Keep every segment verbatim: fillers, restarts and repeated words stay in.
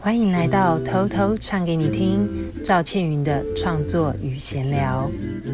欢迎来到偷偷唱给你听，赵倩云的创作与闲聊。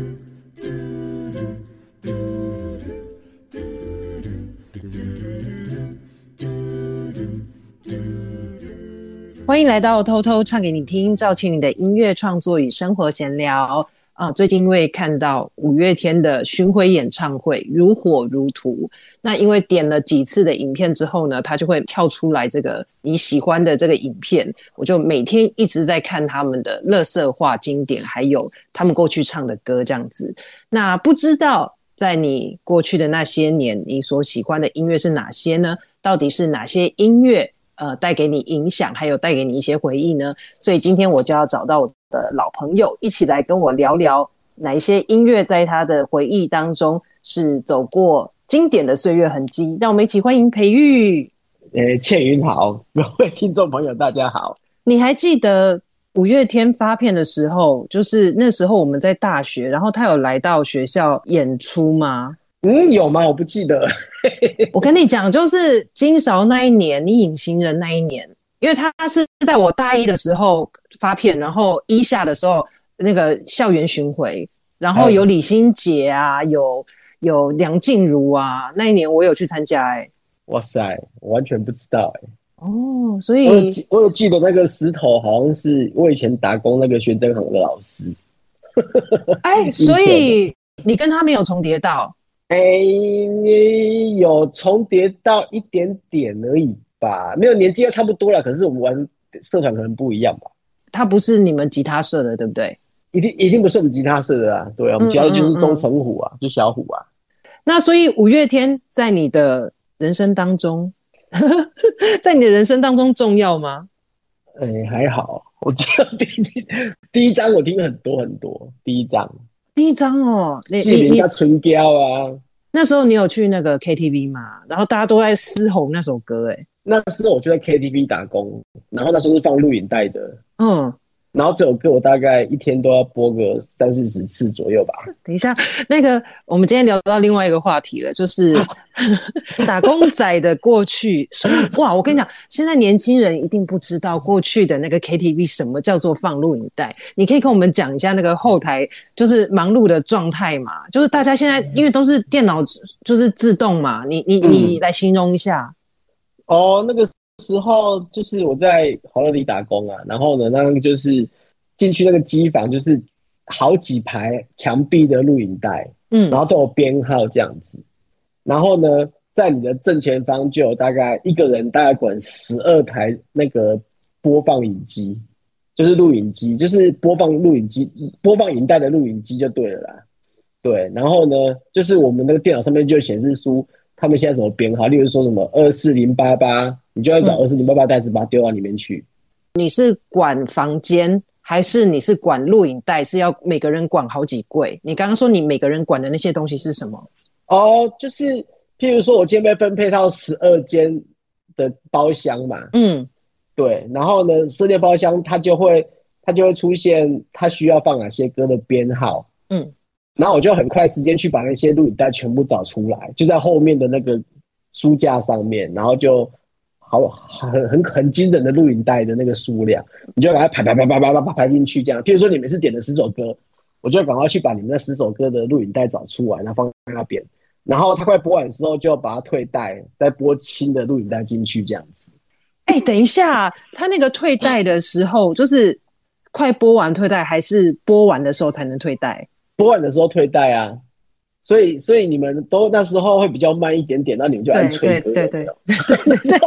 欢迎来到偷偷唱给你听，赵倩云的音乐创作与生活闲聊。啊，最近因为看到五月天的巡回演唱会如火如荼，那因为点了几次的影片之后呢，它就会跳出来这个你喜欢的这个影片，我就每天一直在看他们的垃圾话经典，还有他们过去唱的歌这样子。那不知道在你过去的那些年，你所喜欢的音乐是哪些呢？到底是哪些音乐呃带给你影响，还有带给你一些回忆呢？所以今天我就要找到我的老朋友一起来跟我聊聊哪一些音乐在他的回忆当中是走过经典的岁月痕迹。让我们一起欢迎培育。 呃，倩云好，各位听众朋友大家好。 你还记得五月天发片的时候，就是那时候我们在大学，然后他有来到学校演出吗？ 嗯，有吗？我不记得。 我跟你讲，就是金韶那一年，你隐形人那一年，因为他是在我大一的时候发片，然后一下的时候那个校园巡回，然后有李心洁啊，有有梁静茹啊，那一年我有去参加。哎、欸， 哇塞，我完全不知道哎、 欸。哦，所以我有记我有记得那个石头好像是我以前打工那个宣真行的老师。 哎，所以你跟他没有重叠到？ 哎，你有重叠到一点点而已吧，没有，年纪要差不多了，可是我们玩社团可能不一样吧。 他不是你们吉他社的，对不对？ 一定一定不是我们吉他社的啊，对啊，我们吉他社就是钟成虎啊，嗯嗯嗯就小虎啊。 那所以五月天在你的人生当中，在你的人生当中重要吗？ 哎、欸，还好，我记得第一第一张我听很多很多，第一张。 第一张哦，你你你叫春娇啊？ 那时候你有去那个 K T V 嘛？然后大家都在嘶吼那首歌，哎， 那时候我就在 K T V 打工，然后那时候是放录影带的， 嗯， 然后这首歌我大概一天都要播个三四十次左右吧。 等一下，那个我们今天聊到另外一个话题了，就是打工仔的过去。所以哇，我跟你讲，现在年轻人一定不知道过去的那个 K T V 什么叫做放录影带。你可以跟我们讲一下那个后台就是忙碌的状态嘛？就是大家现在因为都是电脑就是自动嘛，你你你来形容一下。 嗯、哦，那个时候就是我在好乐迪打工啊，然后呢，那个就是进去那个机房，就是好几排墙壁的录影带，嗯，然后都有编号这样子，然后呢，在你的正前方就有大概一个人大概管十二台那个播放影机，就是录影机，就是播放录影机、播放影带的录影机就对了啦。对，然后呢，就是我们那个电脑上面就显示出他们现在什么编号，例如说什么二四零八八，你就要找二四零八八袋子把它丢到里面去。 你是管房间还是你是管录影带？是要每个人管好几柜？你刚刚说你每个人管的那些东西是什么？ 哦，就是譬如说我今天被分配到十二间的包厢嘛，嗯，对，然后呢，十二间包厢它就会它就会出现它需要放哪些歌的编号，嗯。然后我就很快时间去把那些录影带全部找出来，就在后面的那个书架上面，然后就好很很很惊人的录影带的那个数量，你就把它排排排排排排排进去这样。譬如说你们是点了十首歌，我就赶快去把你们那十首歌的录影带找出来，然后放在那边。然后他快播完的时候，就把它退带，再播新的录影带进去这样子。 哎、欸，等一下，他那个退带的时候，就是快播完退带，还是播完的时候才能退带？ 播完的时候退带啊，所以所以你们都那时候会比较慢一点点，那你们就按催歌， 对对对对对对，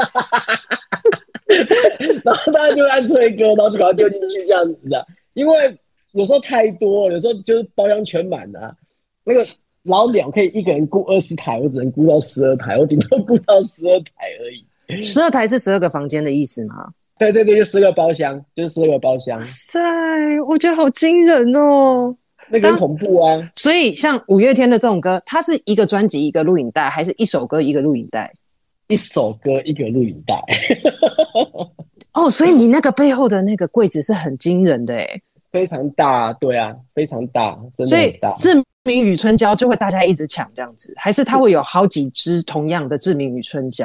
然后大家就按催歌，然后就把它丢进去这样子啊。因为有时候太多，有时候就是包厢全满了、啊，那个老鸟可以一个人顾二十台，我只能顾到十二台，我顶多顾到十二台而已。 十二台是十二个房间的意思吗？ 对对对，就十个包厢，就是十个包厢。 哇塞，我觉得好惊人哦。 那个很恐怖啊！ 所以像五月天的这种歌，它是一个专辑一个录影带，还是一首歌一个录影带？ 一首歌一个录影带。 哦，所以你那个背后的那个柜子是很惊人的耶， 非常大，对啊，非常大，真的很大。 所以志明与春娇就会大家一直抢这样子，还是它会有好几支同样的志明与春娇？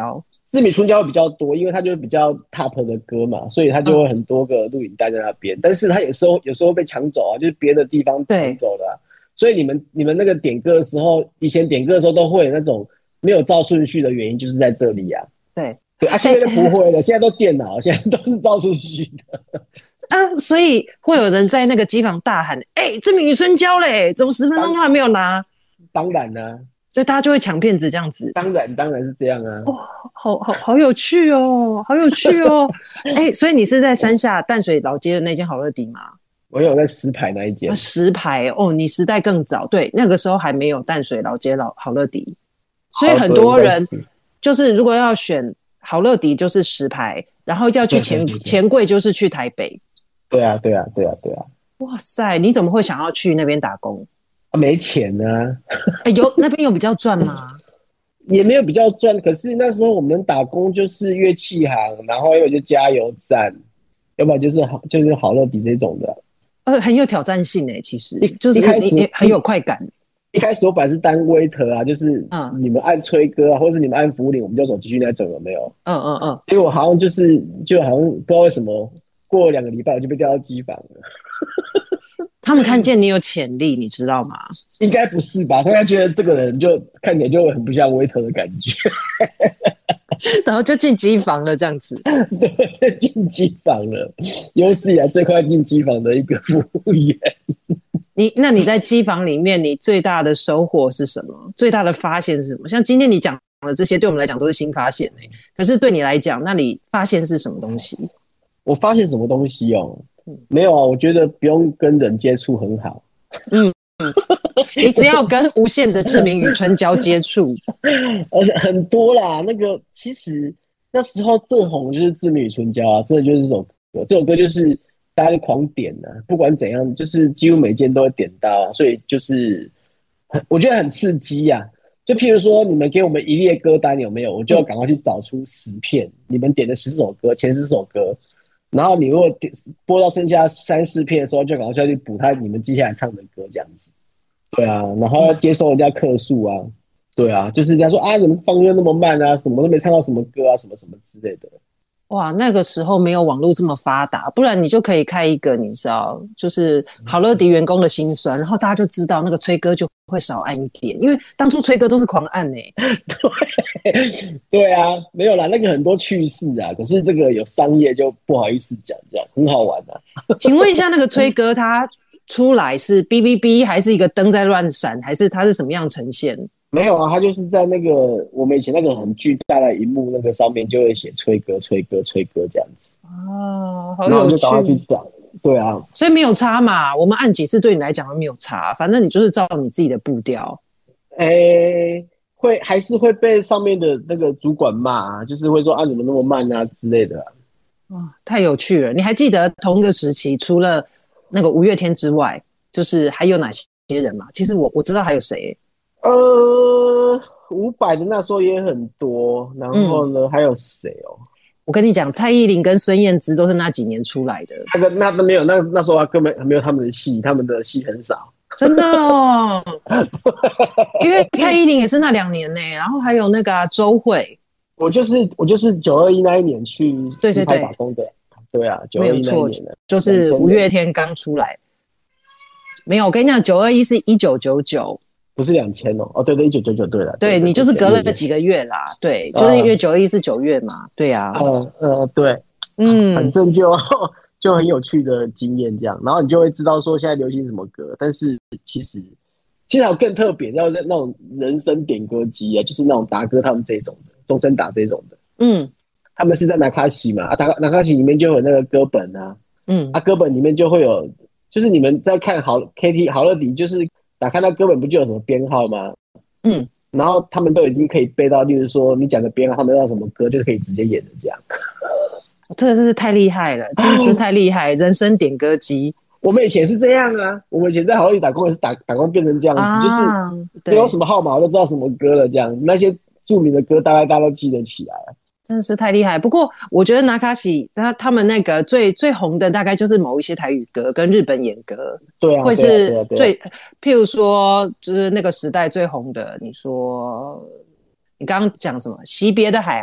志米春娇比较多，因为它就是比较 top 的歌嘛，所以它就会很多个录影带在那边。嗯、但是它有时候有时候被抢走啊，就是别的地方抢走了、啊。所以你们你们那个点歌的时候，以前点歌的时候都会有那种没有照顺序的原因，就是在这里啊。 对对啊，现在就不会了，现在都电脑，现在都是照顺序的。 啊，所以会有人在那个机房大喊：“哎、欸，这米春娇嘞，怎么十分钟都还没有拿？” 当然啦、啊， 所以大家就会抢片子这样子。 当然，当然是这样啊。 哇、哦，好好好有趣哦，好有趣哦。哎、欸，所以你是在山下淡水老街的那间好乐迪吗？ 我有在石牌那一间。 啊，石牌哦，你时代更早，对，那个时候还没有淡水老街老好乐迪，所以很多人就是如果要选好乐迪就是石牌，然后要去钱钱柜就是去台北。 对啊，对啊，对啊，对啊。 哇塞，你怎么会想要去那边打工？ 啊、没钱呢、啊。 欸、有那边有比较赚吗？ 也没有比较赚，可是那时候我们打工就是乐器行，然后要就加油站，要不然就是好就是好乐迪这种的。 呃，很有挑战性诶，其实就是你你很有快感。 一开始我本来是当 waiter 啊，就是你们按吹歌啊，或者是你们按服务铃，我们就走继续那种，有没有？ 嗯嗯嗯。 结果好像就是就好像不知道为什么，过了两个礼拜我就被调到机房了。 他们看见你有潜力，你知道吗？ 应该不是吧？他们觉得这个人就看起来就很不像 waiter 的感觉。 然后就进机房了，这样子。 对，进机房了，有史以来最快进机房的一个服务员。 你那你在机房里面，你最大的收获是什么？最大的发现是什么？像今天你讲的这些，对我们来讲都是新发现、欸、可是对你来讲，那你发现是什么东西？ 我发现什么东西哦？没有啊，我觉得不用跟人接触很好。 嗯嗯，你只要跟无限的志明与春娇接触， 而且很多啦。那个其实那时候最红就是志明与春娇啊，真的就是这首歌，这首歌就是大家就狂点啊，不管怎样，就是几乎每件都会点到啊，所以就是很我觉得很刺激啊。就譬如说，你们给我们一列歌单有没有？我就要赶快去找出十片，你们点的十首歌，前十首歌。然后你如果播到剩下三四片的时候，就赶快去补他你们接下来唱的歌，这样子。对啊，然后要接受人家客诉啊，对啊，就是人家说啊，怎么放歌那么慢啊，什么都没唱到什么歌啊，什么什么之类的。 哇，那个时候没有网络这么发达，不然你就可以开一个，你知道，就是好乐迪员工的辛酸，然后大家就知道那个吹歌就会少按一点，因为当初吹歌都是狂按欸。 对，对啊，没有啦，那个很多趣事啊，可是这个有商业就不好意思讲，这样很好玩啊。 请问一下，那个吹歌它出来是哔哔哔，还是一个灯在乱闪，还是它是什么样呈现？ 没有啊，他就是在那个我们以前那个很巨大的荧幕那个上面就会写吹歌吹歌吹歌这样子。 哦，好有趣。 然后就赶快去找。对啊， 所以没有差嘛，我们按几次对你来讲都没有差，反正你就是照你自己的步调。 诶，会还是会被上面的那个主管骂啊，就是会说啊怎么那么慢啊之类的啊。 哦，太有趣了！你还记得同一个时期除了那个五月天之外，就是还有哪些人嘛？其实我我知道还有谁。 呃，伍佰的那时候也很多，然后呢、嗯、还有谁哦？ 我跟你讲，蔡依林跟孙燕姿都是那几年出来的。 那个那都没有，那那时候根本没有他们的戏，他们的戏很少。 真的哦，因为蔡依林也是那两年呢、欸，然后还有那个、啊、周慧。 我就是我就是九二一那一年去西派打工的。对啊，九二一那一年的， 就是五月天刚出来。没有，我跟你讲，九二一是一九九九。 不是两千哦，哦对对，一九九九对了， 对你就是隔了几个月啦，对，就是因为九二一是九月嘛，对呀、啊， 呃呃对，嗯，反正就就很有趣的经验这样，然后你就会知道说现在流行什么歌，但是其实其实还有更特别，要那种人声点歌机啊，就是那种达哥他们这种的，中森达这种的，嗯，他们是在纳卡西嘛，啊，纳卡西里面就有那个歌本啊，嗯，啊歌本里面就会有，就是你们在看好 K T 好乐迪就是。打开那歌本不就有什么编号吗？嗯，然后他们都已经可以背到，例如说你讲的编号，他们要什么歌就可以直接演的这样。 这个真是太厉害了，真是太厉害！人声点歌机， 我们以前是这样啊，我们以前在好乐迪打工也是打打工变成这样子，啊、就是有什么号码我都知道什么歌了，这样那些著名的歌大概大家都记得起来了。 真的是太厉害，不过我觉得纳卡西他他们那个最最红的大概就是某一些台语歌跟日本演歌， 对啊， 会是最、 对啊对啊、 譬如说就是那个时代最红的，你说你刚刚讲什么？惜别的海岸，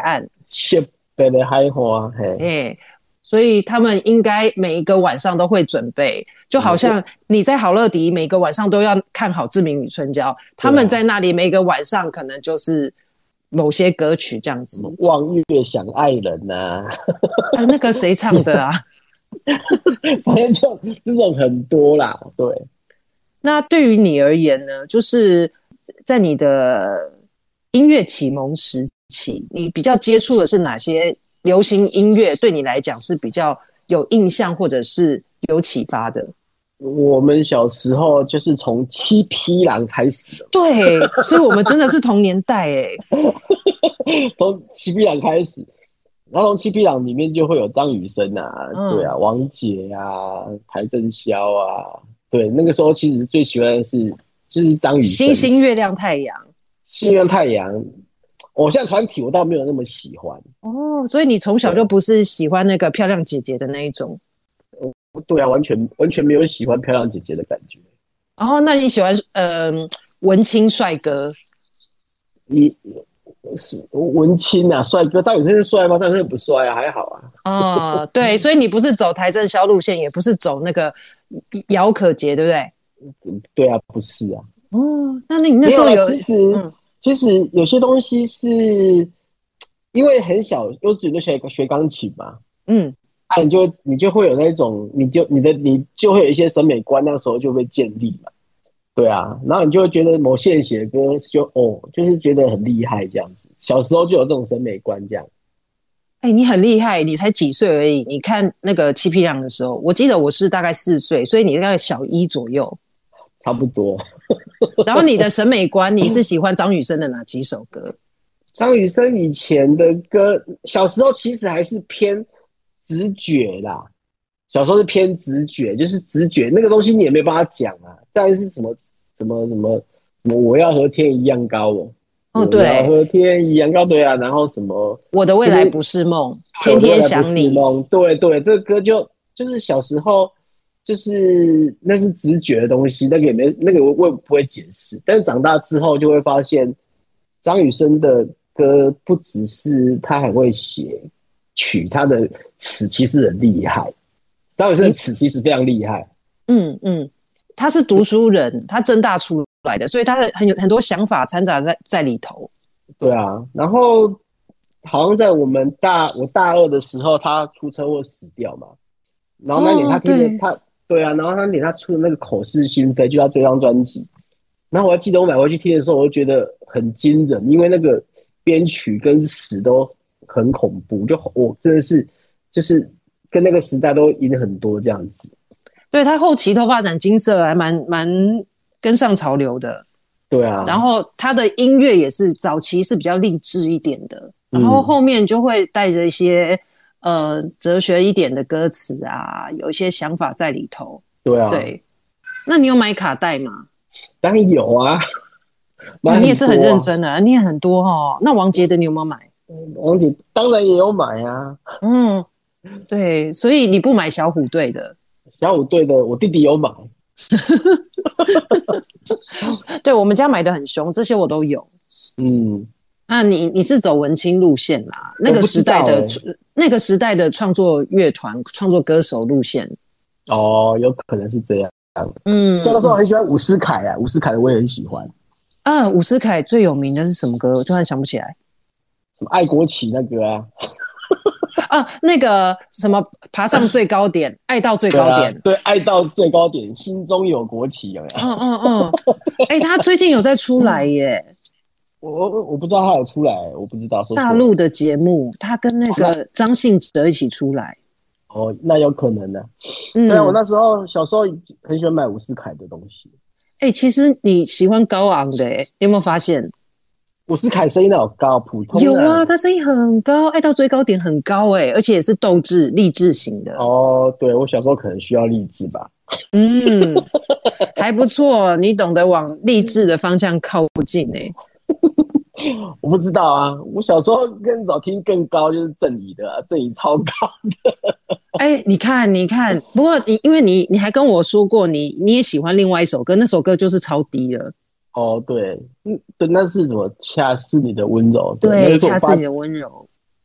雪白的海花，嘿， 哎，所以他们应该每一个晚上都会准备，就好像你在好乐迪每个晚上都要看好志明与春娇，他们在那里每个晚上可能就是某些歌曲这样子。 望月想爱人呐、啊啊，那个谁唱的啊？ 反正就这种很多啦，对。 那对于你而言呢，就是在你的音乐启蒙时期，你比较接触的是哪些流行音乐？对你来讲是比较有印象或者是有启发的？ 我们小时候就是从七匹狼开始的， 对，所以我们真的是同年代哎。 从七匹狼开始，然后从七匹狼里面就会有张雨生啊，嗯、对啊，王杰啊，邰正宵啊，对，那个时候其实最喜欢的是就是张雨生。 星星、月亮、太阳， 星月太阳，偶像团体我倒没有那么喜欢哦，所以你从小就不是喜欢那个漂亮姐姐的那一种。 对啊，完全完全没有喜欢漂亮姐姐的感觉。 哦，那你喜欢呃文青帅哥？ 你是文青啊，帅哥，张雨生是帅吗？张雨生不帅啊，还好啊。 哦，对，所以你不是走邰正宵路线，也不是走那个姚可杰，对不对？ 对啊，不是啊。 哦，那你那时候有其实、嗯、其实有些东西是因为很小，幼稚园就学学钢琴嘛，嗯。啊，你就你就会有那种，你就你的你就会有一些审美观，那时候就会建立嘛，对啊，然后你就会觉得某些人写的歌就哦，就是觉得很厉害这样子，小时候就有这种审美观这样。 哎、欸，你很厉害，你才几岁而已。你看那个七匹狼的时候，我记得我是大概四岁，所以你大概小一左右， 差不多。 然后你的审美观，你是喜欢张雨生的哪几首歌？ 张雨生以前的歌，小时候其实还是偏直觉啦，小时候是偏直觉，就是直觉那个东西你也没办法讲啊。但是什么什么什么什么，我要和天一样高哦， 哦对， 我要和天一样高，对啊。然后什么， 我的未来不是梦，天天想你， 对对，这个歌就就是小时候就是那是直觉的东西，那个也没那个我也不会解释。但是长大之后就会发现，张雨生的歌不只是他很会写曲，他的词其实很厉害，张雨生的词其实非常厉害。 嗯嗯，他是读书人，他政大出来的，所以他的很有很多想法掺杂在在里头。 对啊，然后好像在我们大我大二的时候，他出车祸死掉嘛，然后那年他听了、哦、对他对啊，然后那年他出的那个口是心非，就他这张专辑，然后我还记得我买回去听的时候，我就觉得很惊人，因为那个编曲跟词都很恐怖，就我真的是就是跟那个时代都赢很多这样子。 对，他后期都发展金色，还蛮蛮跟上潮流的。 对啊， 然后他的音乐也是早期是比较励志一点的，然后后面就会带着一些、嗯、呃哲学一点的歌词啊，有一些想法在里头。 对啊， 对。那你有买卡带吗？ 当然有啊。 啊你也是很认真的、啊，你也很多哦。那王杰的你有没有买？ 王杰当然也有买啊。 嗯，对，所以你不买小虎队的？ 小虎队的我弟弟有买。 对，我们家买的很凶，这些我都有。嗯，那你你是走文青路线啦，那个时代的、欸、那个时代的创作乐团、创作歌手路线。 哦，有可能是这样。嗯，像那时候很喜欢伍思凯啊，伍思凯的我也很喜欢。 啊，伍思凯最有名的是什么歌？我突然想不起来。 什么爱国旗那个啊？ 啊，那个什么爬上最高点，爱到最高点， 对、啊，对，爱到最高点，心中有国旗，有没有？ 嗯嗯嗯。哎、欸，他最近有在出来耶。 我我我不知道他有出来，我不知道。 大陆的节目，他跟那个张信哲一起出来。 哦，那有可能呢、啊。嗯，对啊，我那时候小时候很喜欢买伍思凯的东西。 哎、欸，其实你喜欢高昂的，哎，有没有发现？ 伍思凯声音那有高，普通、啊、 有啊，他声音很高，爱到最高点很高哎，而且也是斗志励志型的。 哦，对，我小时候可能需要励志吧。 嗯，还不错，你懂得往励志的方向靠近哎。 我不知道啊，我小时候更早听更高就是郑怡的、啊，郑怡超高的。 哎、欸，你看，你看，不过你因为你你还跟我说过你你也喜欢另外一首歌，那首歌就是超低了。 哦，对，嗯，对，那是什么？恰似你的温柔。 对，恰似你的温柔。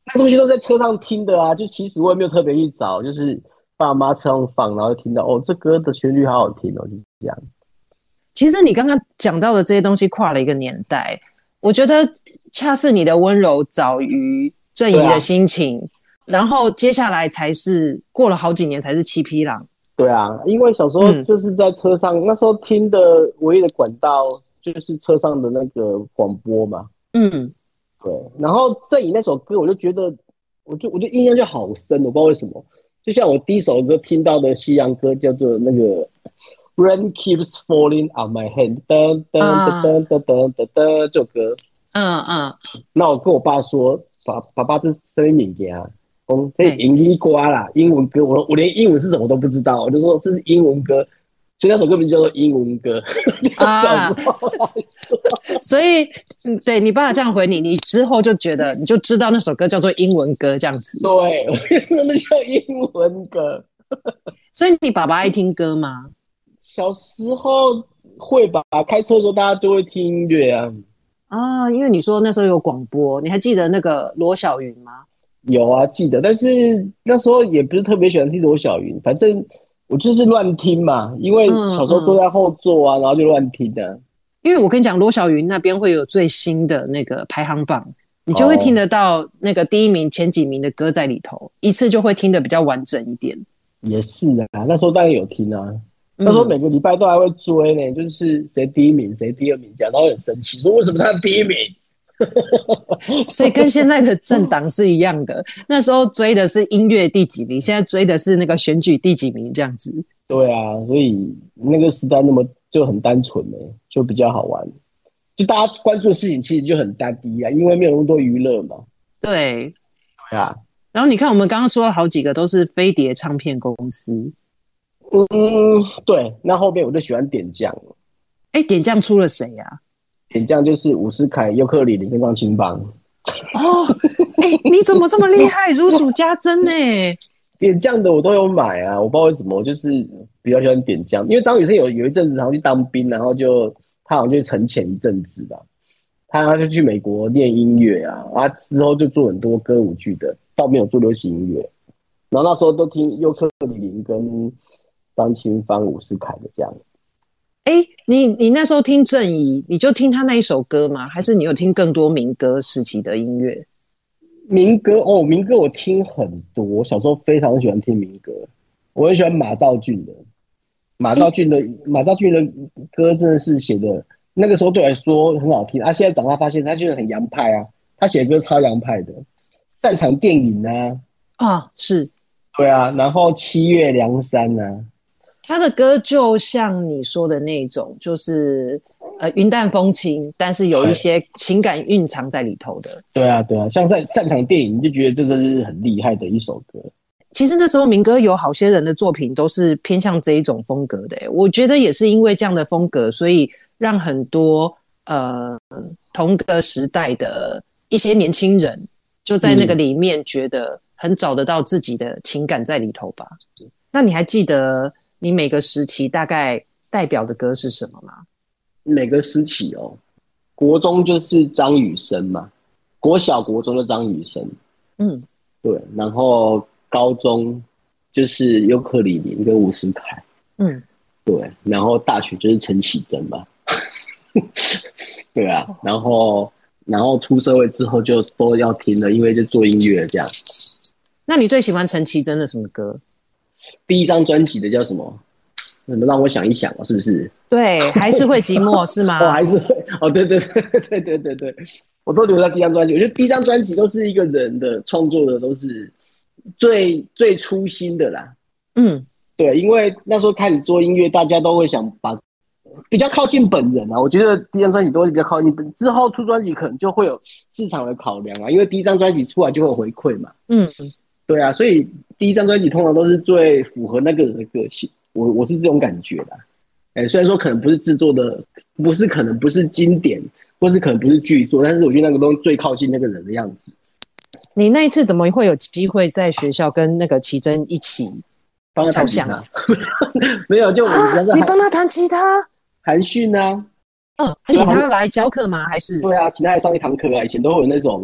那东西都在车上听的啊，就其实我也没有特别去找，就是爸妈车上放，然后听到哦，这歌的旋律好好听哦，就这样。 其实你刚刚讲到的这些东西跨了一个年代，我觉得恰似你的温柔早于郑怡的心情，啊、然后接下来才是过了好几年才是七匹狼。 对啊，因为小时候就是在车上，嗯、那时候听的唯一的管道就是车上的那个广播嘛。嗯，对。然后郑怡那首歌，我就觉得，我就我就印象就好深，我不知道为什么。就像我第一首歌听到的西洋歌叫做那个。Rain keeps falling on my head， 噔噔噔噔噔噔噔噔，这首歌。嗯嗯。那我跟我爸说，爸爸爸这是什么物件啊？讲这英语歌啦，英文歌。我我连英文是什么都不知道，我就说这是英文歌，所以那首歌名叫做英文歌。啊。 所以，对你爸爸这样回你，你之后就觉得你就知道那首歌叫做英文歌这样子。 对，那叫英文歌。 所以你爸爸爱听歌吗？ 小时候会吧，开车的时候大家都会听音乐啊。 啊，因为你说那时候有广播，你还记得那个罗小云吗？ 有啊，记得，但是那时候也不是特别喜欢听罗小云，反正我就是乱听嘛，因为小时候坐在后座啊，嗯嗯、然后就乱听的。 因为我跟你讲，罗小云那边会有最新的那个排行榜，你就会听得到那个第一名、前几名的歌在里头，一次就会听得比较完整一点。 也是啊，那时候当然有听啊。那时候每个礼拜都还会追呢，就是谁第一名谁第二名这样，然后很生气说为什么他第一名。 所以跟现在的政党是一样的，那时候追的是音乐第几名，现在追的是那个选举第几名这样子。 对啊，所以那个时代那么就很单纯呢，就比较好玩，就大家关注的事情其实就很单一啊，因为没有那么多娱乐嘛。 对， 对啊。 然后你看我们刚刚说了好几个都是飞碟唱片公司。 嗯，对，那后面我就喜欢点将了。 哎，点将出了谁呀、啊？ 点将就是伍思凯、尤克里里跟张清芳。 哦，哎，你怎么这么厉害，如数家珍呢？ 点将的我都有买啊，我不知道为什么，我就是比较喜欢点将，因为张雨生有有一阵子好像去当兵，然后就他好像就沉潜一阵子吧，他就去美国念音乐啊，啊之后就做很多歌舞剧的，倒没有做流行音乐，然后那时候都听尤克里里跟张清芳、伍思凯的这样。 哎，你你那时候听郑怡，你就听他那一首歌吗？还是你有听更多民歌时期的音乐？ 民歌哦，民歌我听很多，我小时候非常喜欢听民歌，我很喜欢马兆骏的，马兆骏的马兆骏的歌真的是写的，那个时候对我来说很好听啊。现在长大发现他就是很洋派啊，他写的歌超洋派的，擅长电影啊， 啊是， 对啊，然后七月凉山啊。 他的歌就像你说的那种，就是呃云淡风轻，但是有一些情感蕴藏在里头的。 对啊，对啊，像擅擅长电影，你就觉得这个是很厉害的一首歌。 其实那时候民歌有好些人的作品都是偏向这一种风格的，我觉得也是因为这样的风格，所以让很多呃同个时代的一些年轻人就在那个里面觉得很找得到自己的情感在里头吧。嗯、那你还记得你每个时期大概代表的歌是什么吗？ 每个时期哦，国中就是张雨生嘛，国小国中的张雨生，嗯，对，然后高中就是尤克里里跟伍思凯，嗯，对，然后大学就是陈绮贞嘛，对啊，然后然后出社会之后就都要听了，因为就做音乐这样。 那你最喜欢陈绮贞的什么歌？ 第一张专辑的叫什么？什么让我想一想哦，是不是？ 对，还是会寂寞是吗？ 哦，还是会哦，对对对对对对对，我都留在第一张专辑。我觉得第一张专辑都是一个人的创作的，都是最最初心的啦。嗯，对，因为那时候开始做音乐，大家都会想把比较靠近本人啊。我觉得第一张专辑都是比较靠近本人，之后出专辑可能就会有市场的考量啊，因为第一张专辑出来就会有回馈嘛。嗯。对啊，所以第一张专辑通常都是最符合那个人的个性，我我是这种感觉的。哎，虽然说可能不是制作的，不是可能不是经典，或是可能不是巨作，但是我觉得那个东西最靠近那个人的样子。你那一次怎么会有机会在学校跟那个绮贞一起帮他弹吉他？没有，就我们你帮他弹吉他， 韩讯啊。 嗯，请他来教课吗？还是？ 对啊，请他来上一堂课啊。以前都会有那种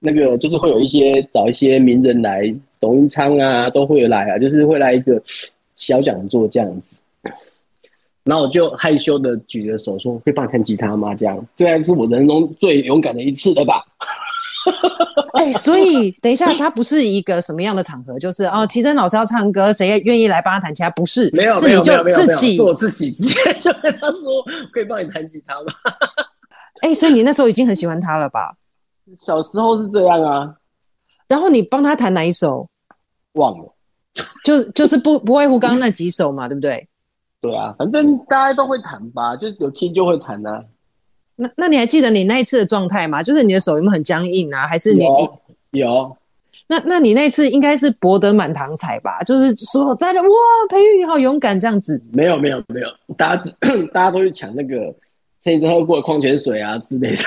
那个就是会有一些找一些名人来，董运昌啊都会来啊，就是会来一个小讲座这样子。然后我就害羞的举着手说：“会帮你弹吉他吗？”这样，这还是我人生中最勇敢的一次了吧？ 哎、欸，所以等一下，他不是一个什么样的场合？就是哦，奇珍老师要唱歌，谁愿意来帮他弹吉他？不是， 没有， 是你就自己， 是我自己直接就跟他说：“可以帮你弹吉他吗？” 哎、欸，所以你那时候已经很喜欢他了吧？ 小时候是这样啊。 然后你帮他弹哪一首？ 忘了， 就就是不不外乎刚刚那几首嘛，对不对？ 对啊，反正大家都会弹吧，就有听就会弹啊。 那那你还记得你那一次的状态吗？就是你的手有没有很僵硬啊？还是你有有？ 那那你那次应该是博得满堂彩吧？就是说大家哇，培育你好勇敢这样子。 没有没有没有，大家大家都去抢那个陈医生喝过的矿泉水啊之类的。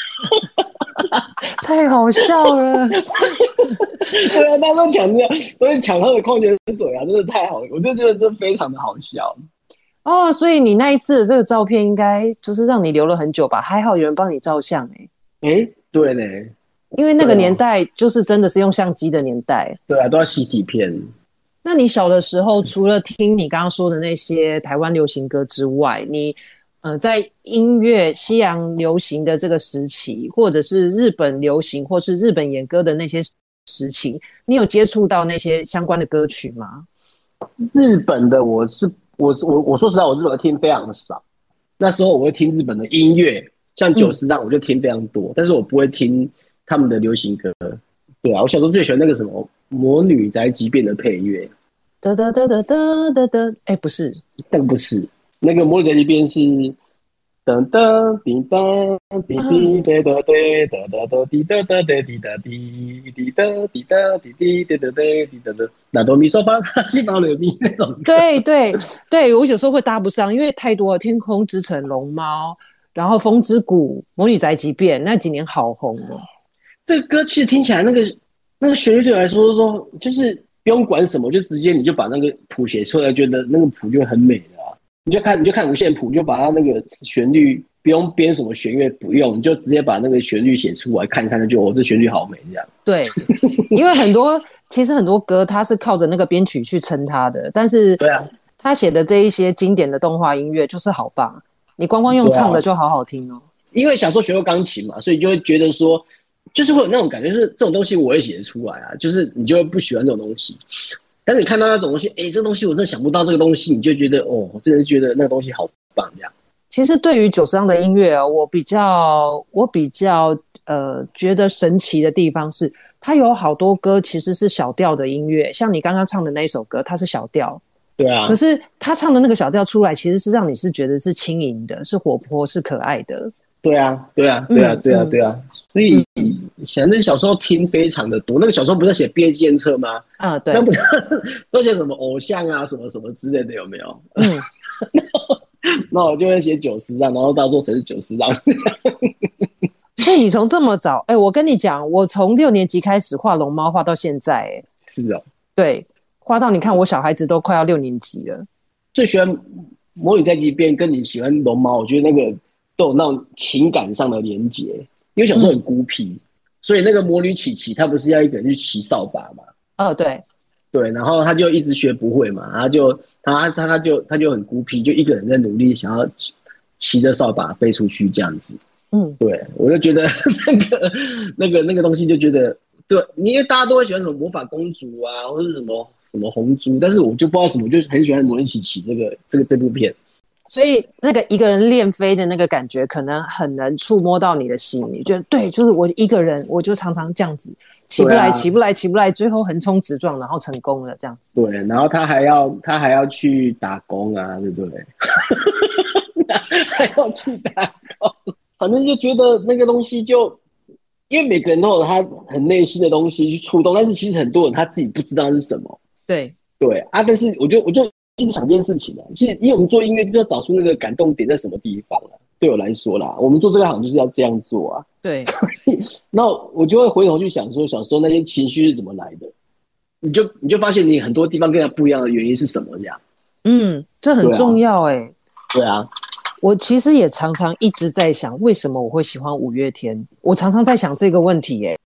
太好笑了。 对啊，大家都抢这样，都是抢他的矿泉水啊，真的太好了，我就觉得这非常的好笑。 哦，所以你那一次的这个照片应该就是让你留了很久吧？还好有人帮你照相哎、 欸。哎、欸，对呢， 因为那个年代就是真的是用相机的年代。 对啊，都要洗底片。 那你小的时候，除了听你刚刚说的那些台湾流行歌之外，你呃在音乐西洋流行的这个时期，或者是日本流行，或是日本演歌的那些时期，你有接触到那些相关的歌曲吗？ 日本的我是我是我我说实在，我日本的听非常的少。那时候我会听日本的音乐，像九十让我就听非常多、嗯，但是我不会听他们的流行歌。对啊，我小时候最喜欢那个什么《魔女宅急便》的配乐。 哒哒哒哒哒哒哒，哎，不是， 那个不是，那个《魔女宅急便》是噔噔叮当滴滴哒哒哒哒哒滴哒哒哒滴哒滴滴哒滴哒滴滴哒哒哒滴哒哒，那哆咪嗦发西方流咪那种。 对对对，我有时候会搭不上，因为太多了，《天空之城》、龙猫，然后《风之谷》、《魔女宅急便》那几年好红哦。 这个歌其实听起来那个那个旋律对我来说都就是不用管什么，就直接你就把那个谱写出来，觉得那个谱就很美了、啊。你就看你就看五线谱，你就把它那个旋律不用编什么弦乐，不用，你就直接把那个旋律写出来，看一看就哦，这旋律好美这样。 对，因为很多其实很多歌它是靠着那个编曲去撑它的，但是对啊， 他写的这一些经典的动画音乐就是好棒，你光光用唱的就好好听哦。 因为小时候学过钢琴嘛，所以就会觉得说。就是会有那种感觉，是这种东西我也写得出来啊，就是你就会不喜欢这种东西，但是你看到那种东西，哎、欸，这个东西我真的想不到这个东西，你就觉得哦，我真的觉得那个东西好棒这样。 其实对于久石让的音乐啊，我比较我比较呃觉得神奇的地方是，它有好多歌其实是小调的音乐，像你刚刚唱的那一首歌，它是小调， 对啊， 可是他唱的那个小调出来，其实是让你是觉得是轻盈的，是活泼，是可爱的。 对啊，对啊，对啊，对啊，对啊，所以反正小时候听非常的多。那个小时候不是写毕业纪念册吗？ 啊，对， 那不是都写什么偶像啊，什么什么之类的，有没有？ 嗯， 那我就会写九十让，然后到时候谁是九十让。 所以你从这么早，哎、欸，我跟你讲，我从六年级开始画龙猫，画到现在、欸，哎， 是哦， 对，画到你看我小孩子都快要六年级了。 最喜欢魔女宅急便，跟你喜欢龙猫，我觉得那个。都有那种情感上的连结，因为小时候很孤僻、嗯，所以那个魔女琪琪她不是要一个人去骑扫把嘛？ 哦，对， 对，然后她就一直学不会嘛，然后就她她她就她就很孤僻，就一个人在努力想要骑着扫把飞出去这样子。嗯，对，我就觉得那个那个那个东西就觉得，对，因为大家都会喜欢什么魔法公主啊，或者什么什么红猪，但是我就不知道什么，就是很喜欢魔女琪琪这个这个这部片。 所以那个一个人练飞的那个感觉，可能很能触摸到你的心。你觉得对，就是我一个人，我就常常这样子起不来，啊、起不来，起不来，最后横冲直撞，然后成功了这样子。 对，然后他还要他还要去打工啊，对不对？还要去打工，反正就觉得那个东西就，因为每个人都有他很内心的东西去触动，但是其实很多人他自己不知道是什么。 对对啊，但是我就我就。一直想这件事情啊，其实因为我们做音乐就要找出那个感动点在什么地方啊。对我来说啦，我们做这个行就是要这样做啊。 对， 那我就会回头去想说，小时候那些情绪是怎么来的？你就你就发现你很多地方跟他不一样的原因是什么？这样， 嗯，这很重要哎、欸。 对啊， 我其实也常常一直在想，为什么我会喜欢五月天？我常常在想这个问题哎、欸，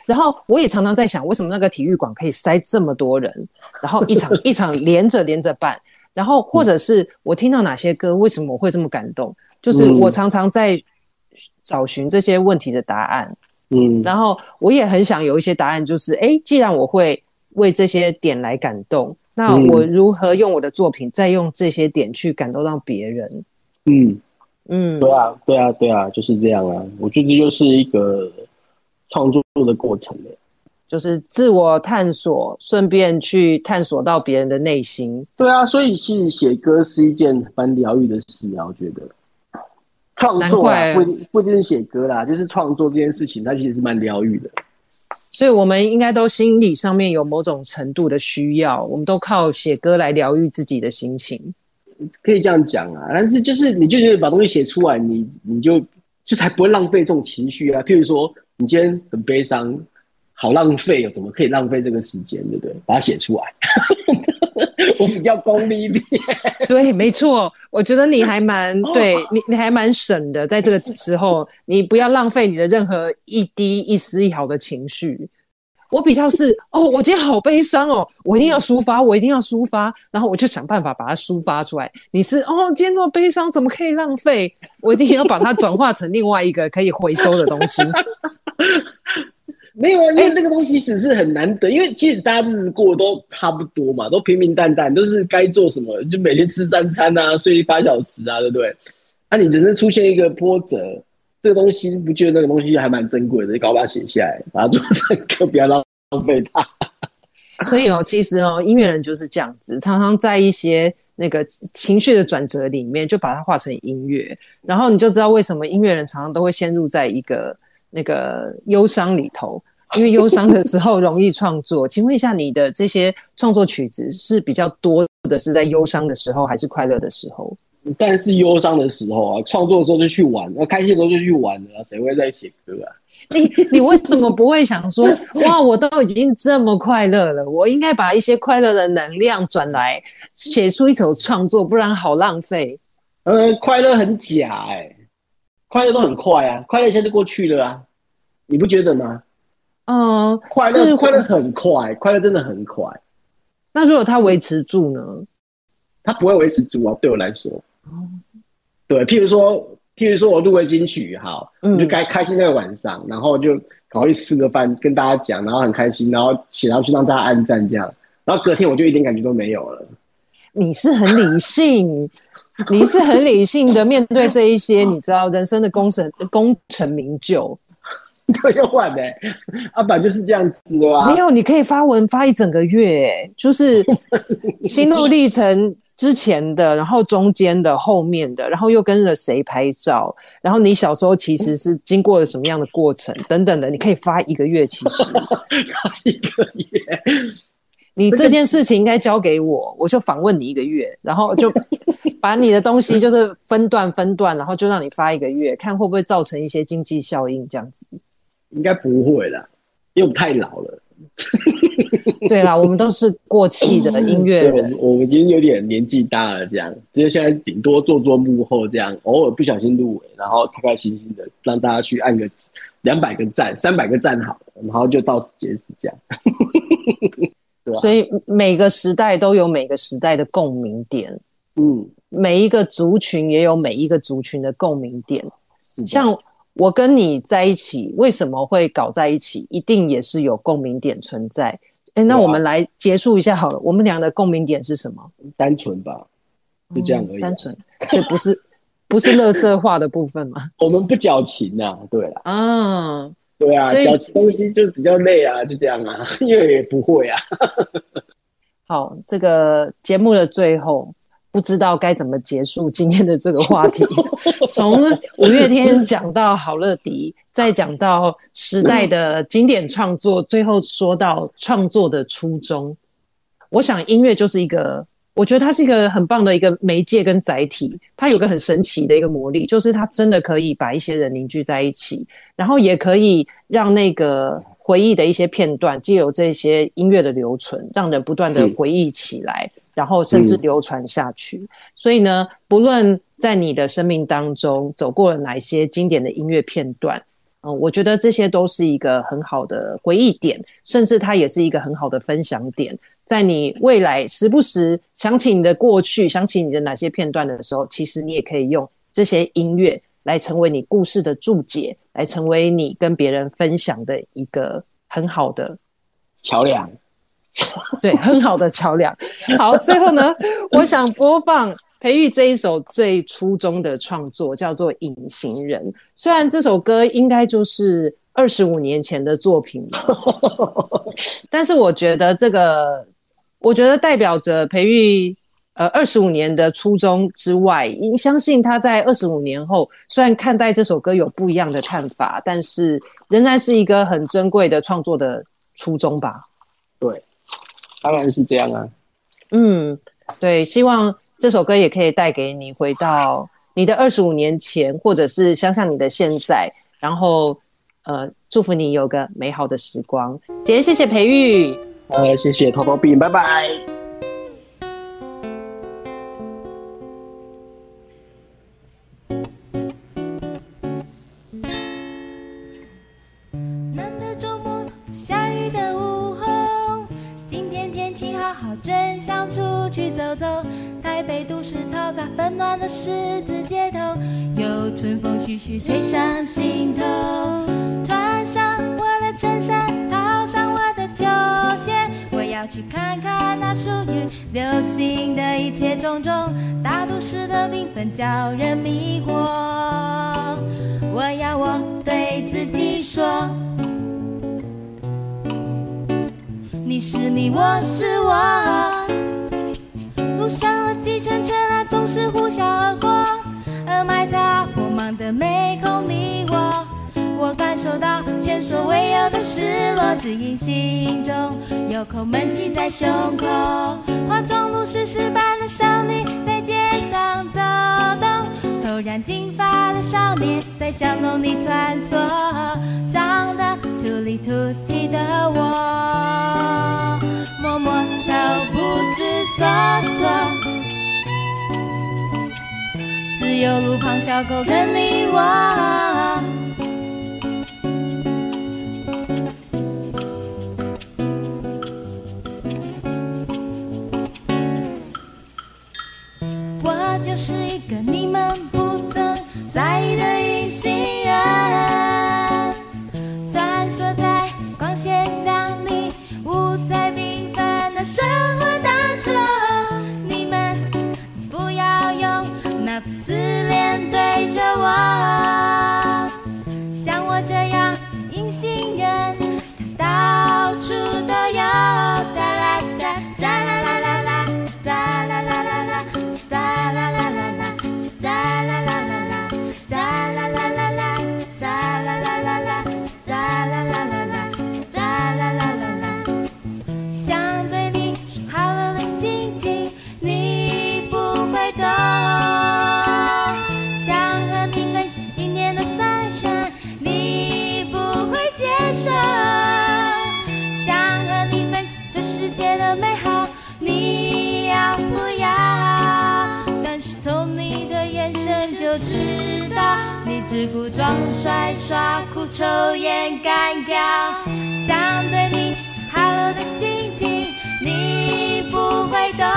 然后我也常常在想，为什么那个体育馆可以塞这么多人，然后一场一场连着连着办，然后或者是我听到哪些歌，为什么我会这么感动？就是我常常在找寻这些问题的答案。嗯，然后我也很想有一些答案，就是哎，既然我会为这些点来感动，那我如何用我的作品再用这些点去感动到别人？ 嗯嗯，对啊，对啊，对啊，就是这样啊。我觉得这就是一个创作的过程的， 就是自我探索，顺便去探索到别人的内心。 对啊，所以其实写歌是一件蛮疗愈的事啊，我觉得。创作啊，不不一定是写歌啦，就是创作这件事情，它其实是蛮疗愈的。 所以我们应该都心理上面有某种程度的需要，我们都靠写歌来疗愈自己的心情。 可以这样讲啊，但是就是你就觉得把东西写出来，你你就就才不会浪费这种情绪啊。譬如说，你今天很悲伤，好浪费哦，怎么可以浪费这个时间，对不对？把它写出来。我比较功利一点。 对，没错，我觉得你还蛮对你，你还蛮省的，在这个时候，你不要浪费你的任何一滴一丝一毫的情绪。我比较是哦，我今天好悲伤哦，我一定要抒发，我一定要抒发，然后我就想办法把它抒发出来。你是哦，今天这么悲伤，怎么可以浪费？我一定要把它转化成另外一个可以回收的东西。 没有啊，因为那个东西只是很难得，因为其实大家日子过得都差不多嘛，都平平淡淡，都是该做什么就每天吃三餐啊，睡八小时啊，对不对？啊，你只是出现一个波折，这个东西不觉得那个东西还蛮珍贵的，就搞把它写下来，把它做成歌，不要浪费它。 所以哦，其实哦，音乐人就是这样子，常常在一些那个情绪的转折里面，就把它化成音乐，然后你就知道为什么音乐人常常都会陷入在一个那个忧伤里头，因为忧伤的时候容易创作。请问一下，你的这些创作曲子是比较多的是在忧伤的时候，还是快乐的时候？ 但是忧伤的时候啊，创作的时候就去玩，那开心的时候就去玩了、啊，谁会在写歌啊？ 你你为什么不会想说，哇，我都已经这么快乐了，我应该把一些快乐的能量转来写出一首创作，不然好浪费。 呃，快乐很假哎、欸，快乐都很快啊，快乐一下就过去了啊，你不觉得吗？ 嗯， 快乐快乐很快，快乐真的很快。 那如果它维持住呢？ 它不会维持住啊，对我来说。对，譬如说，譬如说我入围金曲，好，嗯、就该开心那个晚上，然后就赶快去吃个饭，跟大家讲，然后很开心，然后写上去让大家按赞这样，然后隔天我就一点感觉都没有了。 你是很理性，你是很理性的面对这一些，你知道人生的功成功成名就。 对，要换的、欸，阿爸就是这样子的啊。 没有，你可以发文发一整个月，就是心路历程之前的，然后中间的，后面的，然后又跟着谁拍照，然后你小时候其实是经过了什么样的过程等等的，你可以发一个月。其实发一个月， 你这件事情应该交给我，我就访问你一个月，然后就把你的东西就是分段分段，然后就让你发一个月，看会不会造成一些经济效应，这样子。 应该不会啦，因为我们太老了。 对啦，我们都是过气的音乐人， 我们已经有点年纪大了，这样，就是现在顶多做做幕后，这样偶尔不小心入围，然后开开心心的让大家去按个两百个赞、三百个赞好了，然后就到此结束这样。对吧？ 所以每个时代都有每个时代的共鸣点，嗯，每一个族群也有每一个族群的共鸣点，像。我跟你在一起为什么会搞在一起，一定也是有共鸣点存在。诶，那我们来结束一下好了，我们俩的共鸣点是什么？ 单纯吧，就这样而已、啊嗯。 单纯，所以不是不是垃圾话的部分吗？ 我们不矫情啊，对啦。 啊， 对啊，矫情东西就是比较累啊，就这样啊，因为也不会啊。 好，这个节目的最后。不知道该怎么结束今天的这个话题，从五月天讲到好乐迪，再讲到时代的经典创作，最后说到创作的初衷。我想音乐就是一个，我觉得它是一个很棒的一个媒介跟载体，它有个很神奇的一个魔力，就是它真的可以把一些人凝聚在一起，然后也可以让那个回忆的一些片段藉由这些音乐的留存，让人不断的回忆起来。嗯，然后甚至流传下去、嗯、所以呢，不论在你的生命当中走过了哪一些经典的音乐片段、 嗯，我觉得这些都是一个很好的回忆点，甚至它也是一个很好的分享点。在你未来时不时想起你的过去，想起你的哪些片段的时候，其实你也可以用这些音乐来成为你故事的注解，来成为你跟别人分享的一个很好的桥梁。 对，很好的桥梁。好，最后呢，我想播放培育这一首最初衷的创作，叫做《隐形人》。虽然这首歌应该就是二十五年前的作品了，但是我觉得这个，我觉得代表着培育呃二十五年的初衷之外，相信他在二十五年后，虽然看待这首歌有不一样的看法，但是仍然是一个很珍贵的创作的初衷吧。 对，当然是这样啊。 嗯，对，希望这首歌也可以带给你回到你的二十五年前，或者是想想你的现在，然后呃，祝福你有个美好的时光。今天谢谢培育， 呃，谢谢偷偷病，拜拜。 难得周末下雨的午后，今天天气好好，真想出去走走。台北都市嘈杂纷乱的十字街头，有春风徐徐吹上心头。穿上我的衬衫，套上我的球鞋，我要去看看那属于流行的一切种种。大都市的缤纷叫人迷惑，我要我对自己说，你是你，我是我。路上的计程车啊，总是呼啸而过，而埋在火芒的每空你我，我感受到前所未有的失落，只因心中有口闷气在胸口。化妆如史诗般的少女在街上走动，头染金发的少年在巷弄里穿梭，长得土里土气的我，默默都不知所措，只有路旁小狗更理我。我就是一个你们不曾在意的隐形人，穿梭在光鲜亮丽、五彩缤纷的生活当中。你们不要用那副死脸对着我，像我这样隐形人，他到处都有。哒啦哒哒啦啦啦啦，哒啦啦啦啦，哒啦啦啦啦，哒啦啦啦啦，哒啦啦啦啦，哒啦啦啦啦，哒啦啦啦啦，哒啦啦啦啦。想对你说 hello 的心情，你不会懂。想和你分享今年的 sunshine， 你不会接受。想和你分享这世界的美好，你要不要？但是从你的眼神就知道，你只顾装帅耍酷抽烟干掉。想对你说 hello 的心情，你不会懂。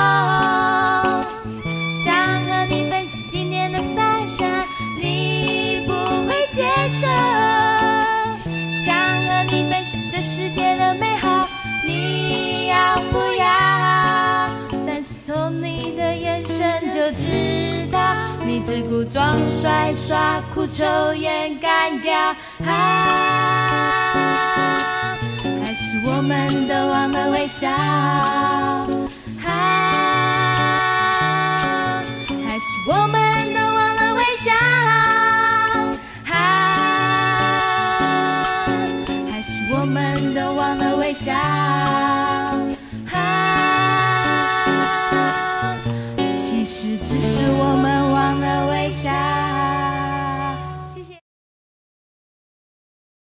想和你分享今年的 sunshine， 你不会接受。想和你分享这世界的美好，你要不要？但是从你的眼神就知道，你只顾装帅耍酷抽烟干掉。啊，还是我们都忘了微笑。